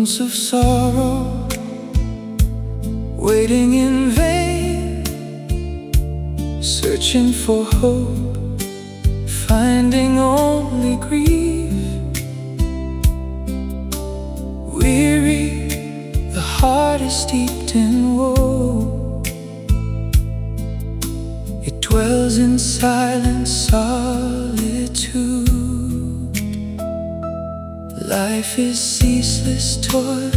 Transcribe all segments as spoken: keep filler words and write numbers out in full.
Moments of sorrow, waiting in vain, searching for hope, finding only grief. Weary, the heart is steeped in woe. It dwells in silent solitude. Life is ceaseless toil,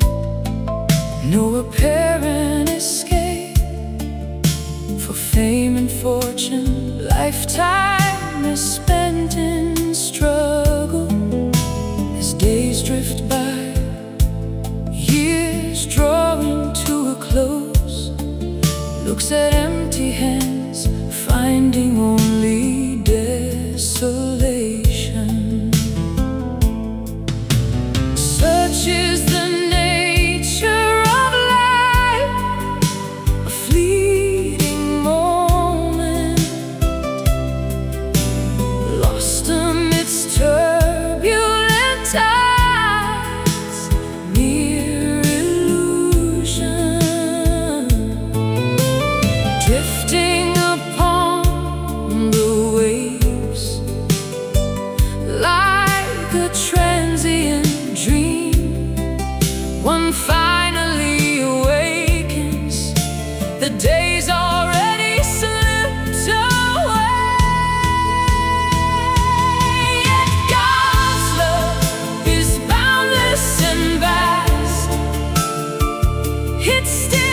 no apparent escape. For fame and fortune, lifetime is spent in struggle. As days drift by, years drawing to a close, looks at empty hands, finding only desolation. Such is the nature of life, a fleeting moment, lost amidst turbulent tides, mere illusion, drifting upon the waves like a transient dream. One finally awakens, the day's already slipped away. Yet God's love is boundless and vast, it's still